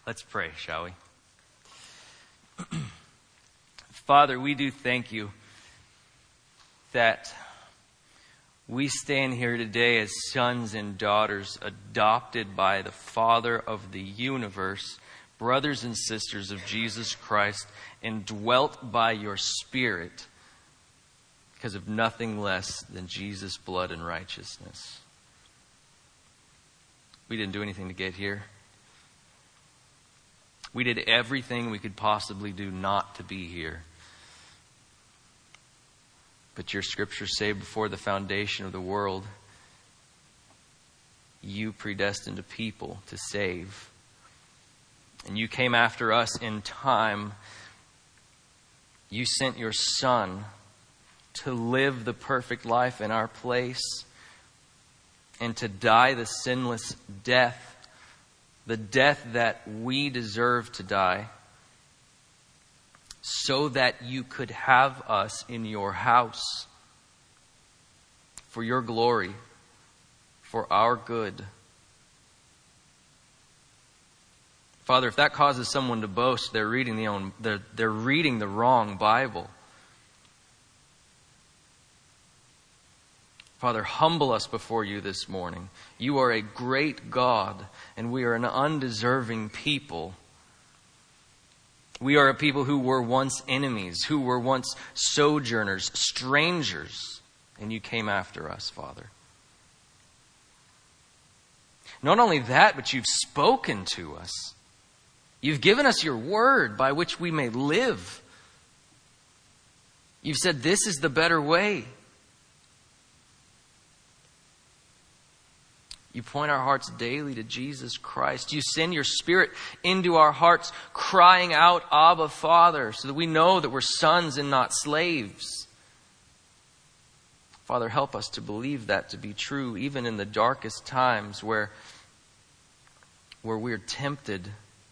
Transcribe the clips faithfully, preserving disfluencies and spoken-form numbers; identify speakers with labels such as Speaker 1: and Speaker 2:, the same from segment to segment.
Speaker 1: Let's pray, shall we? Father, we do thank you that we stand here today as sons and daughters adopted by the Father of the universe, brothers and sisters of Jesus Christ, and dwelt by your Spirit because of nothing less than Jesus' blood and righteousness. We didn't do anything to get here. We did everything we could possibly do not to be here. But your scriptures say before the foundation of the world, you predestined a people to save. And you came after us in time. You sent your Son to live the perfect life in our place and to die the sinless death. The death that we deserve to die, so that you could have us in your house for your glory, for our good. Father, if that causes someone to boast, they're reading the own, they're, they're reading the wrong Bible. Father, humble us before you this morning. You are a great God, and we are an undeserving people. We are a people who were once enemies, who were once sojourners, strangers, and you came after us, Father. Not only that, but you've spoken to us. You've given us your word by which we may live. You've said this is the better way. You point our hearts daily to Jesus Christ. You send your Spirit into our hearts, crying out, Abba, Father, so that we know that we're sons and not slaves. Father, help us to believe that to be true, even in the darkest times where, where we're tempted.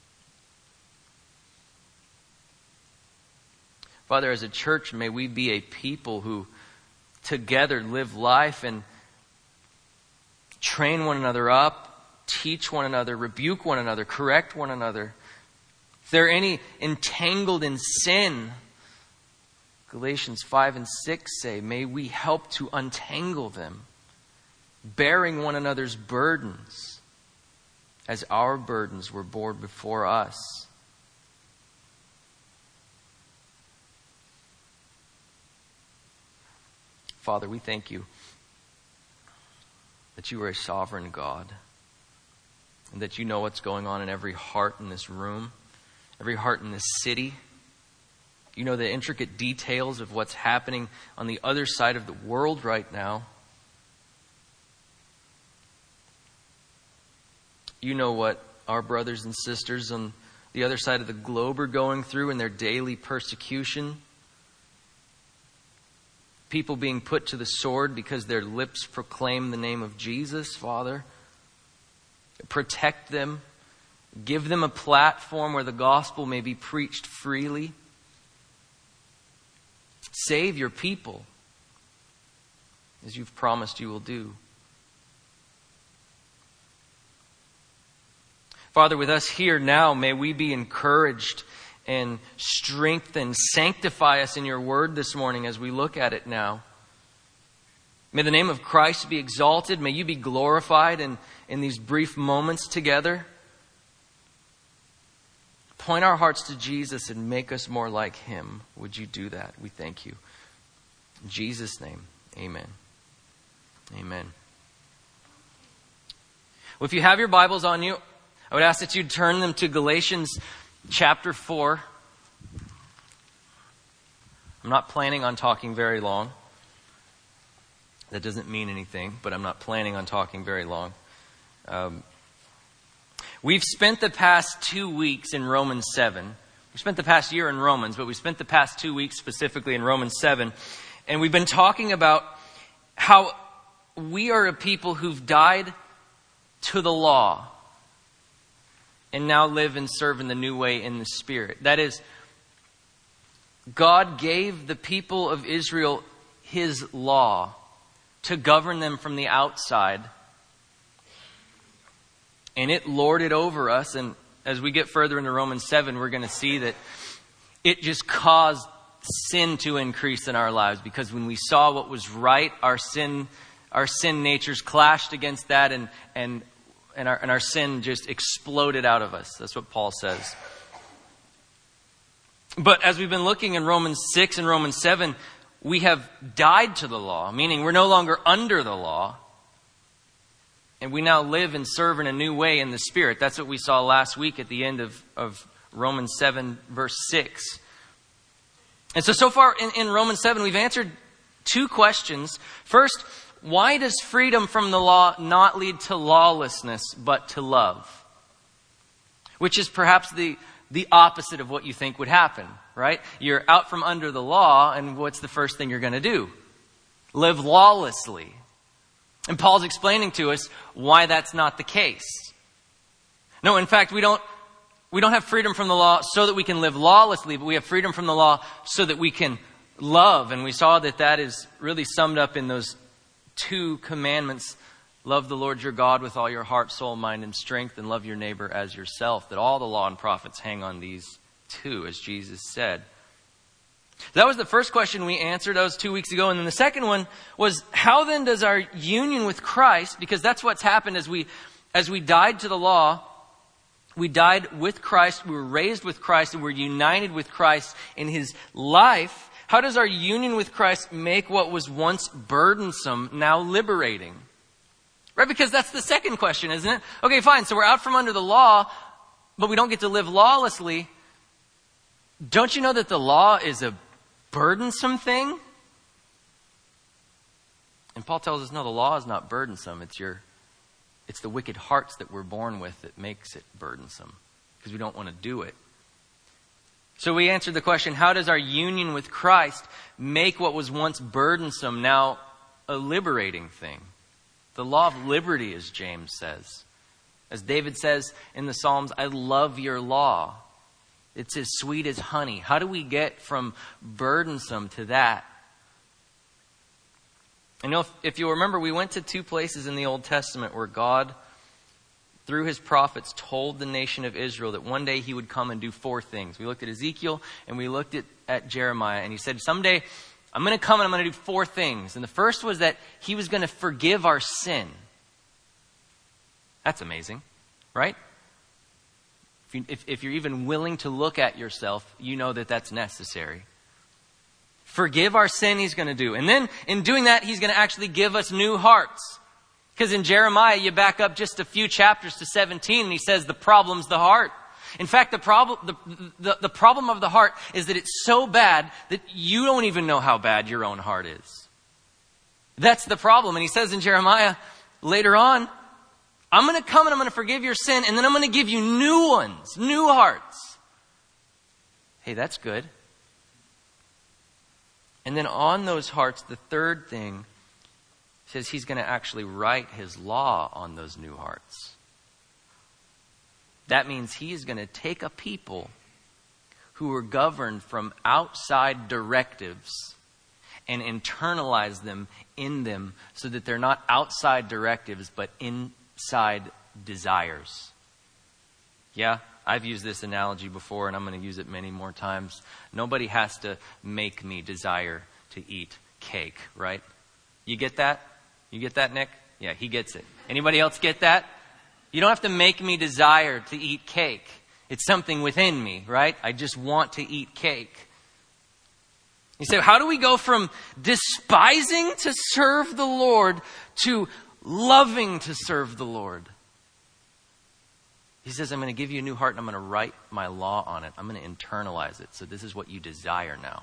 Speaker 1: Father, as a church, may we be a people who together live life and train one another up, teach one another, rebuke one another, correct one another. If there are any entangled in sin, Galatians five and six say, may we help to untangle them, bearing one another's burdens as our burdens were borne before us. Father, we thank you that you are a sovereign God, and that you know what's going on in every heart in this room, every heart in this city. You know the intricate details of what's happening on the other side of the world right now. You know what our brothers and sisters on the other side of the globe are going through in their daily persecution. People being put to the sword because their lips proclaim the name of Jesus, Father. Protect them. Give them a platform where the gospel may be preached freely. Save your people, as you've promised you will do. Father, with us here now, may we be encouraged and strengthen, sanctify us in your word this morning as we look at it now. May the name of Christ be exalted. May you be glorified in, in these brief moments together. Point our hearts to Jesus and make us more like him. Would you do that? We thank you. In Jesus' name, amen. Amen. Well, if you have your Bibles on you, I would ask that you turn them to Galatians chapter four. I'm not planning on talking very long. That doesn't mean anything, but I'm not planning on talking very long. Um, we've spent the past two weeks in Romans seven. We spent the past year in Romans, but we spent the past two weeks specifically in Romans seven. And we've been talking about how we are a people who've died to the law and now live and serve in the new way in the Spirit. That is, God gave the people of Israel his law to govern them from the outside. And it lorded over us, and as we get further into Romans seven, we're going to see that it just caused sin to increase in our lives, because when we saw what was right, our sin, our sin natures clashed against that, and and and our and our sin just exploded out of us. That's what Paul says. But as we've been looking in Romans six and Romans seven, we have died to the law, meaning we're no longer under the law. And we now live and serve in a new way in the Spirit. That's what we saw last week at the end of, of Romans seven, verse six. And so, so far in, in Romans seven, we've answered two questions. First, why does freedom from the law not lead to lawlessness, but to love? Which is perhaps the, the opposite of what you think would happen, right? You're out from under the law, and what's the first thing you're going to do? Live lawlessly. And Paul's explaining to us why that's not the case. No, in fact, we don't we don't have freedom from the law so that we can live lawlessly, but we have freedom from the law so that we can love. And we saw that that is really summed up in those two commandments. Love the Lord your God with all your heart, soul, mind, and strength, and love your neighbor as yourself. That all the law and prophets hang on these two, as Jesus said. That was the first question we answered. That was two weeks ago. And then the second one was, how then does our union with Christ, because that's what's happened as we as we died to the law, we died with Christ, we were raised with Christ, and we're united with Christ in his life. How does our union with Christ make what was once burdensome now liberating? Right? Because that's the second question, isn't it? Okay, fine. So we're out from under the law, but we don't get to live lawlessly. Don't you know that the law is a burdensome thing? And Paul tells us, no, the law is not burdensome. It's your, it's the wicked hearts that we're born with that makes it burdensome, because we don't want to do it. So we answered the question, how does our union with Christ make what was once burdensome now a liberating thing? The law of liberty, as James says. As David says in the Psalms, I love your law. It's as sweet as honey. How do we get from burdensome to that? And you know, if, if you remember, we went to two places in the Old Testament where God, through his prophets, told the nation of Israel that one day he would come and do four things. We looked at Ezekiel and we looked at, at Jeremiah, and he said, someday I'm going to come and I'm going to do four things. And the first was that he was going to forgive our sin. That's amazing, right? If, you, if, if you're even willing to look at yourself, you know that that's necessary. Forgive our sin, he's going to do. And then in doing that, he's going to actually give us new hearts. Because in Jeremiah, you back up just a few chapters to seventeen, and he says the problem's the heart. In fact, the problem, the, the, the problem of the heart is that it's so bad that you don't even know how bad your own heart is. That's the problem. And he says in Jeremiah later on, I'm going to come and I'm going to forgive your sin, and then I'm going to give you new ones, new hearts. Hey, that's good. And then on those hearts, the third thing says he's going to actually write his law on those new hearts. That means he is going to take a people who are governed from outside directives and internalize them in them so that they're not outside directives but inside desires. Yeah, I've used this analogy before and I'm going to use it many more times. Nobody has to make me desire to eat cake, right? You get that? You get that, Nick? Yeah, he gets it. Anybody else get that? You don't have to make me desire to eat cake. It's something within me, right? I just want to eat cake. You say, how do we go from despising to serve the Lord to loving to serve the Lord? He says, I'm going to give you a new heart and I'm going to write my law on it. I'm going to internalize it. So this is what you desire now.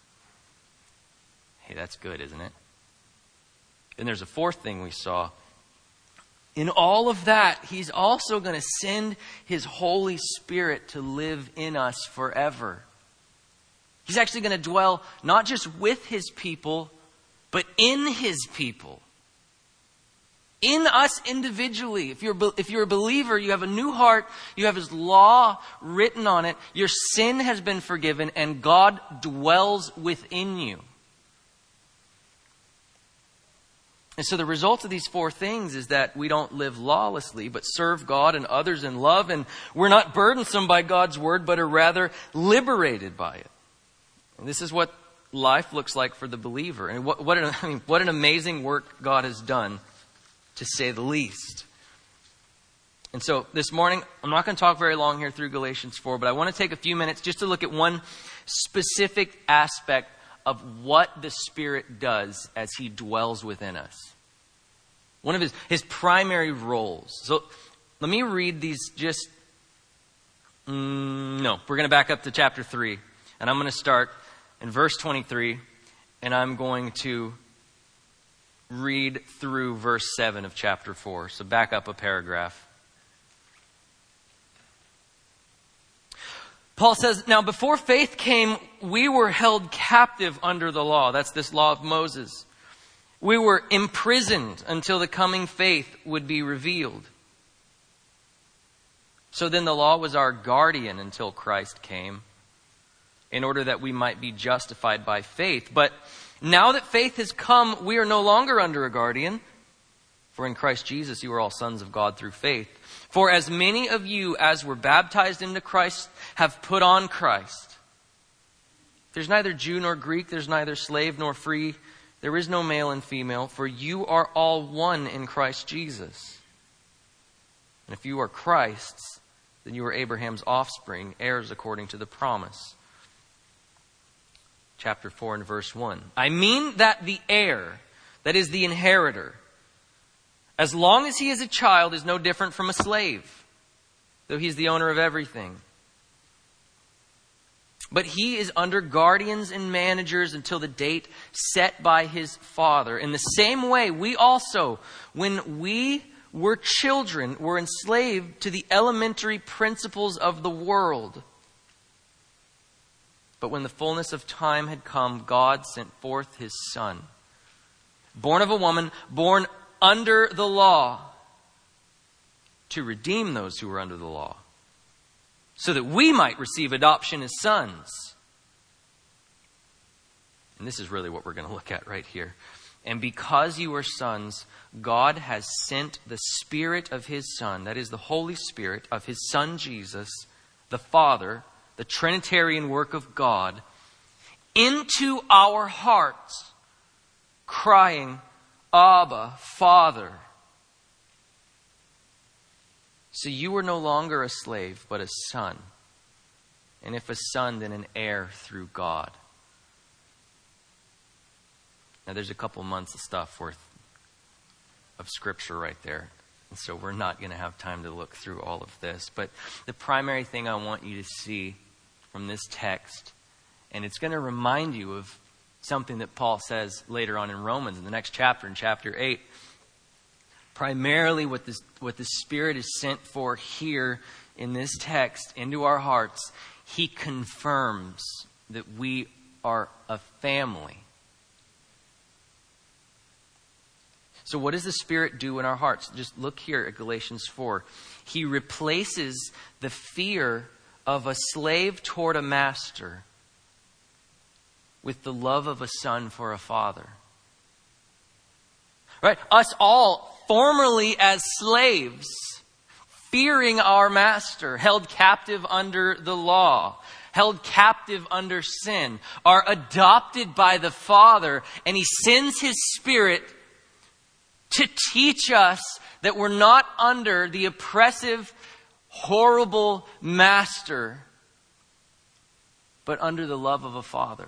Speaker 1: Hey, that's good, isn't it? And there's a fourth thing we saw. In all of that, he's also going to send his Holy Spirit to live in us forever. He's actually going to dwell not just with his people, but in his people. In us individually. If you're, if you're a believer, you have a new heart, you have his law written on it, your sin has been forgiven, and God dwells within you. And so the result of these four things is that we don't live lawlessly, but serve God and others in love. And we're not burdensome by God's word, but are rather liberated by it. And this is what life looks like for the believer. And what, what, an, I mean, what an amazing work God has done, to say the least. And so this morning, I'm not going to talk very long here through Galatians four, but I want to take a few minutes just to look at one specific aspect of what the Spirit does as He dwells within us. One of His, his primary roles. So let me read these just... Mm, no, we're going to back up to chapter three. And I'm going to start in verse twenty-three. And I'm going to read through verse seven of chapter four. So back up a paragraph. Paul says, now before faith came, we were held captive under the law. That's this law of Moses. We were imprisoned until the coming faith would be revealed. So then the law was our guardian until Christ came, in order that we might be justified by faith. But now that faith has come, we are no longer under a guardian. For in Christ Jesus you are all sons of God through faith. For as many of you as were baptized into Christ have put on Christ. There's neither Jew nor Greek, there's neither slave nor free, there is no male and female, for you are all one in Christ Jesus. And if you are Christ's, then you are Abraham's offspring, heirs according to the promise. Chapter four and verse one. I mean that the heir, that is the inheritor, as long as he is a child, is no different from a slave, though he's the owner of everything. But he is under guardians and managers until the date set by his father. In the same way, we also, when we were children, were enslaved to the elementary principles of the world. But when the fullness of time had come, God sent forth His Son, born of a woman, born under the law, to redeem those who were under the law, so that we might receive adoption as sons. And this is really what we're going to look at right here. And because you are sons, God has sent the Spirit of His Son, that is the Holy Spirit of His Son Jesus, the Father, the Trinitarian work of God, into our hearts, crying, Abba, Father. So you are no longer a slave, but a son. And if a son, then an heir through God. Now there's a couple months of stuff worth of scripture right there. And so we're not going to have time to look through all of this. But the primary thing I want you to see from this text, and it's going to remind you of something that Paul says later on in Romans, in the next chapter, in chapter eight. Primarily what, this, what the Spirit is sent for here in this text into our hearts, He confirms that we are a family. So what does the Spirit do in our hearts? Just look here at Galatians four. He replaces the fear of a slave toward a master with the love of a son for a father. Right? Us all, formerly as slaves, fearing our master, held captive under the law, held captive under sin, are adopted by the Father, and He sends His Spirit to teach us that we're not under the oppressive, horrible master, but under the love of a father.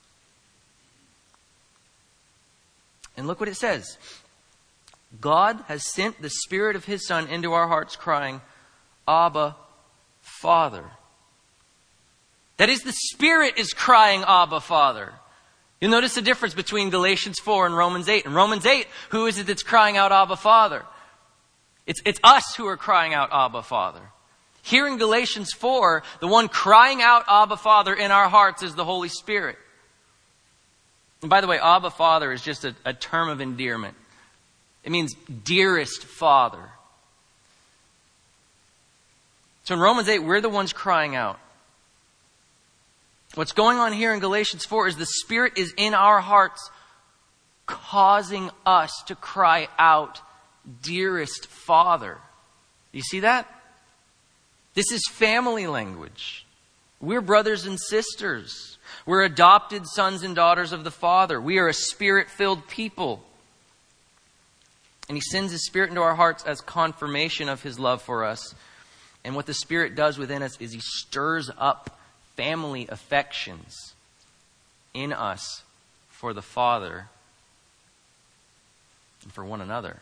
Speaker 1: And look what it says. God has sent the Spirit of His Son into our hearts, crying, Abba, Father. That is, the Spirit is crying, Abba, Father. You'll notice the difference between Galatians four and Romans eight. In Romans eight, who is it that's crying out, Abba, Father? It's, it's us who are crying out, Abba, Father. Here in Galatians four, the one crying out, Abba, Father, in our hearts is the Holy Spirit. And by the way, Abba, Father is just a, a term of endearment. It means dearest Father. So in Romans eight, we're the ones crying out. What's going on here in Galatians four is the Spirit is in our hearts causing us to cry out, dearest Father. You see that? This is family language. We're brothers and sisters. We're adopted sons and daughters of the Father. We are a Spirit-filled people. And He sends His Spirit into our hearts as confirmation of His love for us. And what the Spirit does within us is He stirs up family affections in us for the Father and for one another.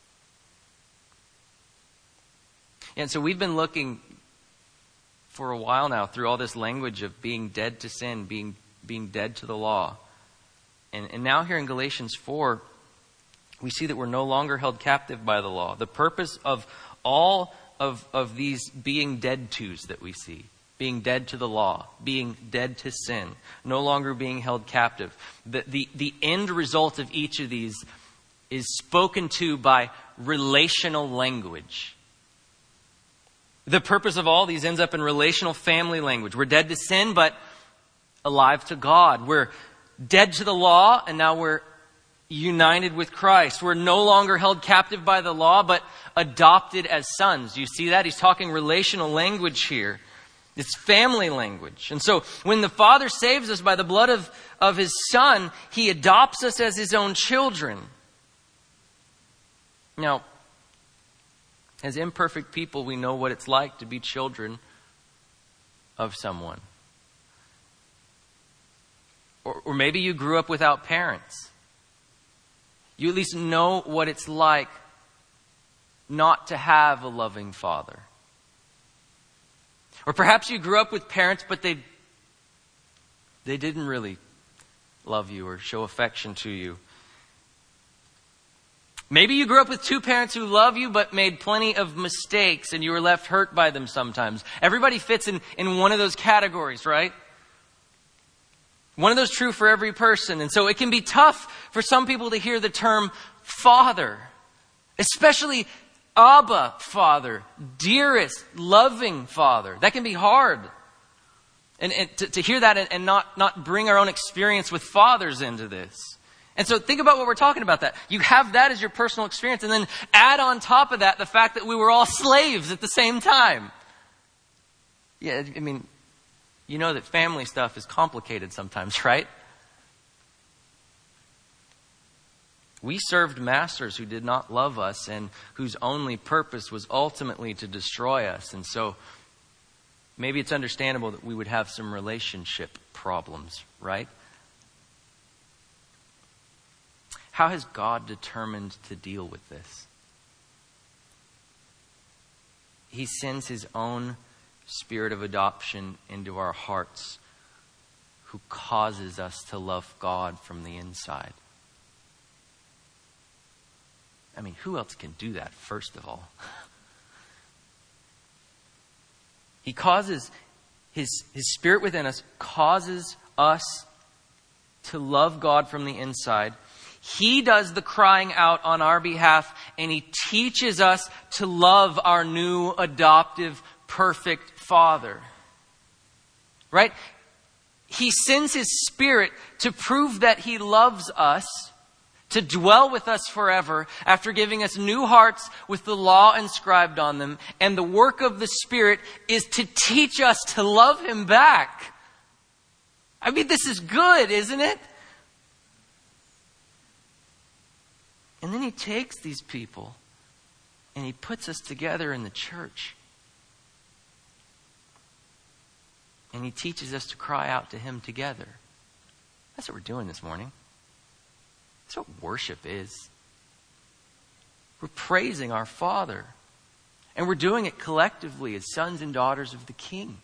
Speaker 1: And so we've been looking for a while now through all this language of being dead to sin, being being dead to the law. And, and now here in Galatians four, we see that we're no longer held captive by the law. The purpose of all of, of these being dead tos that we see, being dead to the law, being dead to sin, no longer being held captive. The, the, the end result of each of these is spoken to by relational language. The purpose of all these ends up in relational family language. We're dead to sin, but alive to God. We're dead to the law, and now we're united with Christ. We're no longer held captive by the law, but adopted as sons. You see that? He's talking relational language here. It's family language. And so when the Father saves us by the blood of, of His Son, He adopts us as His own children. Now, as imperfect people, we know what it's like to be children of someone. Or, or maybe you grew up without parents. You at least know what it's like not to have a loving father. Or perhaps you grew up with parents, but they, they didn't really love you or show affection to you. Maybe you grew up with two parents who love you but made plenty of mistakes and you were left hurt by them sometimes. Everybody fits in, in one of those categories, right? One of those true for every person. And so it can be tough for some people to hear the term Father. Especially Abba, Father. Dearest, loving Father. That can be hard. And, and to, to hear that and, and not, not bring our own experience with fathers into this. And so think about what we're talking about that. You have that as your personal experience and then add on top of that the fact that we were all slaves at the same time. Yeah, I mean, you know that family stuff is complicated sometimes, right? We served masters who did not love us and whose only purpose was ultimately to destroy us. And so maybe it's understandable that we would have some relationship problems, right? How has God determined to deal with this? He sends His own Spirit of adoption into our hearts, who causes us to love God from the inside. I mean, who else can do that, first of all? He causes, his, his Spirit within us causes us to love God from the inside. He does the crying out on our behalf, and He teaches us to love our new adoptive, perfect Father. Right? He sends His Spirit to prove that He loves us, to dwell with us forever after giving us new hearts with the law inscribed on them. And the work of the Spirit is to teach us to love Him back. I mean, this is good, isn't it? And then He takes these people and He puts us together in the church. And He teaches us to cry out to Him together. That's what we're doing this morning. That's what worship is. We're praising our Father. And we're doing it collectively as sons and daughters of the King.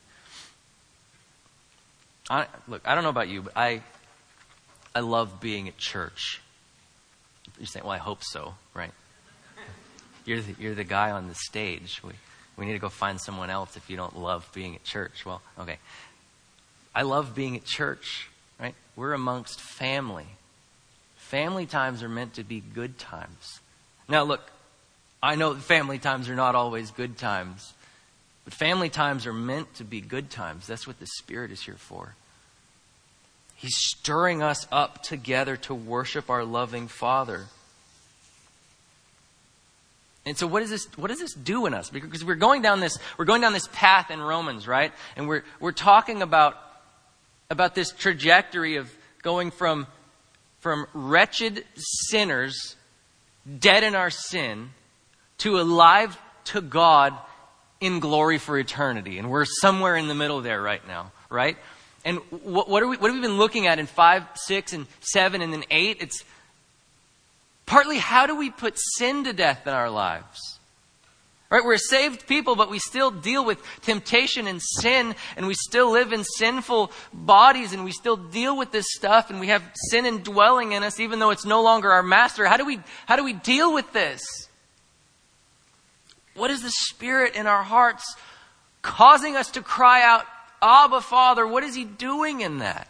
Speaker 1: I, look, I don't know about you, but I, I love being at church. You're saying, well, I hope so, right? You're the, you're the guy on the stage. We, we need to go find someone else if you don't love being at church. Well, okay. I love being at church, right? We're amongst family. Family times are meant to be good times. Now, look, I know that family times are not always good times, but family times are meant to be good times. That's what the Spirit is here for. He's stirring us up together to worship our loving Father. And so what does this what does this do in us? Because we're going down this we're going down this path in Romans, right? And we're we're talking about about this trajectory of going from from wretched sinners, dead in our sin, to alive to God in glory for eternity. And we're somewhere in the middle there right now, right? And what, what are we what have we been looking at in five, six, and seven, and then eight? It's partly, how do we put sin to death in our lives? Right? We're saved people, but we still deal with temptation and sin, and we still live in sinful bodies, and we still deal with this stuff, and we have sin indwelling in us, even though it's no longer our master. How do we, how do we deal with this? What is the Spirit in our hearts causing us to cry out, Abba, Father? What is He doing in that?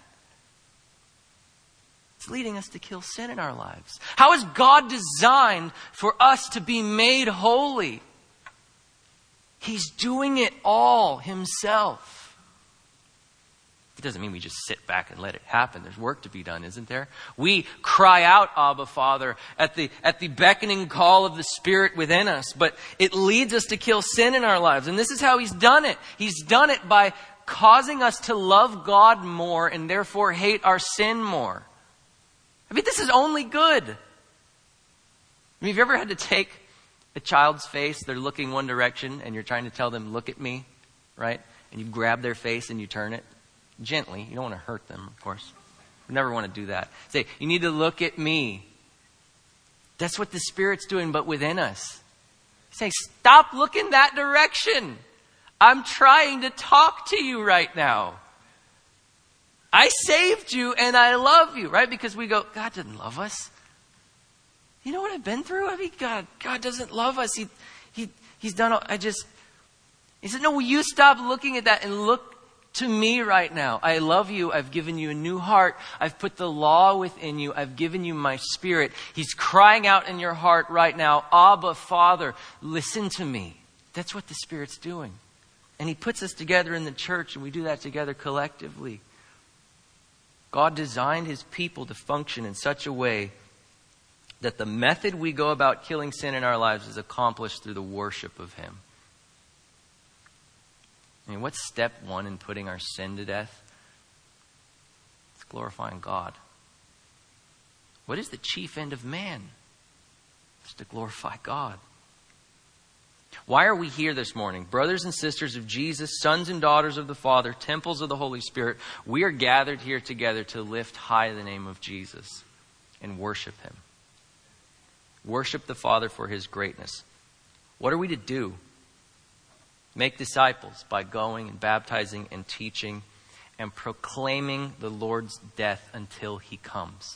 Speaker 1: It's leading us to kill sin in our lives. How is God designed for us to be made holy? He's doing it all Himself. It doesn't mean we just sit back and let it happen. There's work to be done, isn't there? We cry out, Abba, Father, at the, at the beckoning call of the Spirit within us. But it leads us to kill sin in our lives. And this is how He's done it. He's done it by causing us to love God more and therefore hate our sin more. I mean, this is only good. I mean, have you ever had to take a child's face, they're looking one direction, and you're trying to tell them, look at me, right? And you grab their face and you turn it gently. You don't want to hurt them, of course. You never want to do that. Say, you need to look at me. That's what the Spirit's doing, but within us. Say, stop looking that direction. I'm trying to talk to you right now. I saved you and I love you, right? Because we go, God didn't love us. You know what I've been through? I mean, God, God doesn't love us. He, he, he's done all, I just, He said, no, will you stop looking at that and look to me right now? I love you. I've given you a new heart. I've put the law within you. I've given you my Spirit. He's crying out in your heart right now, Abba, Father, listen to me. That's what the Spirit's doing. And He puts us together in the church, and we do that together collectively. God designed His people to function in such a way that the method we go about killing sin in our lives is accomplished through the worship of Him. I mean, what's step one in putting our sin to death? It's glorifying God. What is the chief end of man? It's to glorify God. Why are we here this morning? Brothers and sisters of Jesus, sons and daughters of the Father, temples of the Holy Spirit, we are gathered here together to lift high the name of Jesus and worship Him. Worship the Father for His greatness. What are we to do? Make disciples by going and baptizing and teaching and proclaiming the Lord's death until He comes.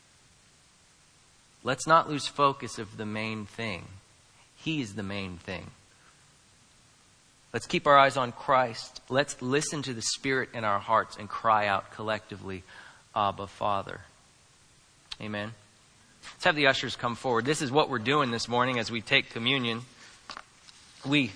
Speaker 1: Let's not lose focus of the main thing. He is the main thing. Let's keep our eyes on Christ. Let's listen to the Spirit in our hearts and cry out collectively, Abba, Father. Amen. Let's have the ushers come forward. This is what we're doing this morning as we take communion. We,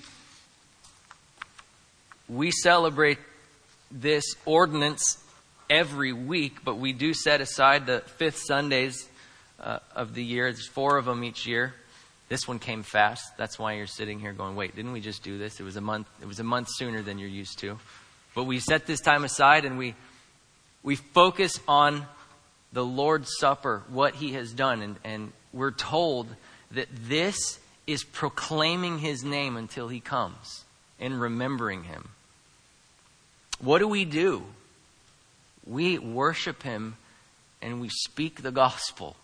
Speaker 1: we celebrate this ordinance every week, but we do set aside the fifth Sundays uh, of the year. There's four of them each year. This one came fast. That's why you're sitting here going, wait, didn't we just do this? It was a month. It was a month sooner than you're used to. But we set this time aside and we we focus on the Lord's Supper, what He has done. And, and we're told that this is proclaiming His name until He comes and remembering Him. What do we do? We worship Him and we speak the gospel.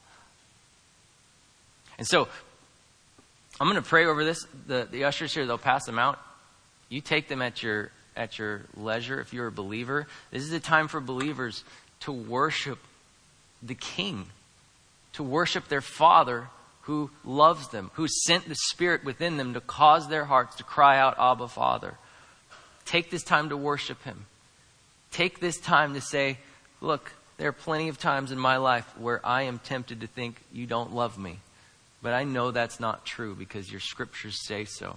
Speaker 1: And so, I'm going to pray over this. The, the ushers here, they'll pass them out. You take them at your at your leisure if you're a believer. This is a time for believers to worship the King, to worship their Father who loves them, who sent the Spirit within them to cause their hearts to cry out, Abba, Father. Take this time to worship Him. Take this time to say, look, there are plenty of times in my life where I am tempted to think you don't love me. But I know that's not true because your scriptures say so.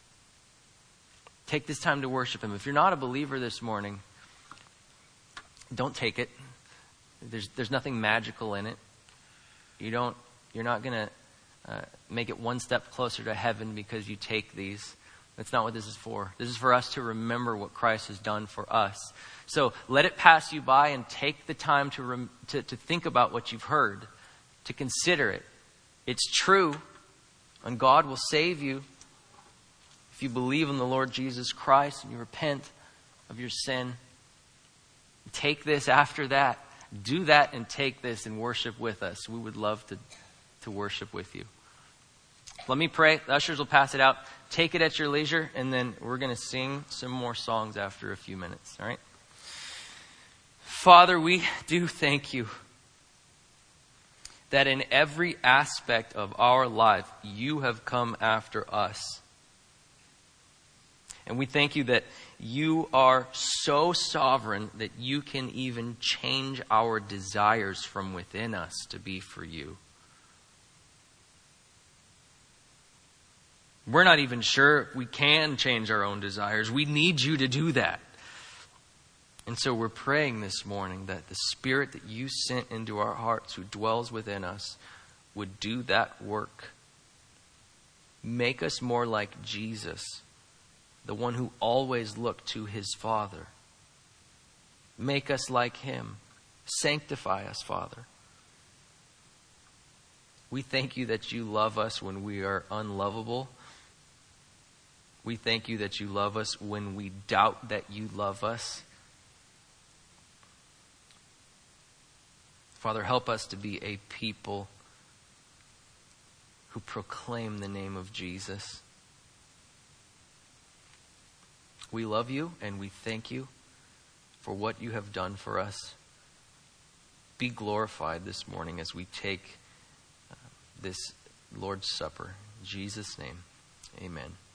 Speaker 1: Take this time to worship Him. If you're not a believer this morning, don't take it. There's there's nothing magical in it. You don't. You're not going to uh, make it one step closer to heaven because you take these. That's not what this is for. This is for us to remember what Christ has done for us. So let it pass you by and take the time to, rem- to to think about what you've heard, to consider it. It's true, and God will save you if you believe in the Lord Jesus Christ and you repent of your sin. Take this after that. Do that and take this and worship with us. We would love to, to worship with you. Let me pray. The ushers will pass it out. Take it at your leisure, and then we're going to sing some more songs after a few minutes. All right? Father, we do thank you that in every aspect of our life, you have come after us. And we thank you that you are so sovereign that you can even change our desires from within us to be for you. We're not even sure we can change our own desires. We need you to do that. And so we're praying this morning that the Spirit that you sent into our hearts, who dwells within us, would do that work. Make us more like Jesus, the one who always looked to his Father. Make us like him. Sanctify us, Father. We thank you that you love us when we are unlovable. We thank you that you love us when we doubt that you love us. Father, help us to be a people who proclaim the name of Jesus. We love you and we thank you for what you have done for us. Be glorified this morning as we take uh, this Lord's Supper. In Jesus' name, amen.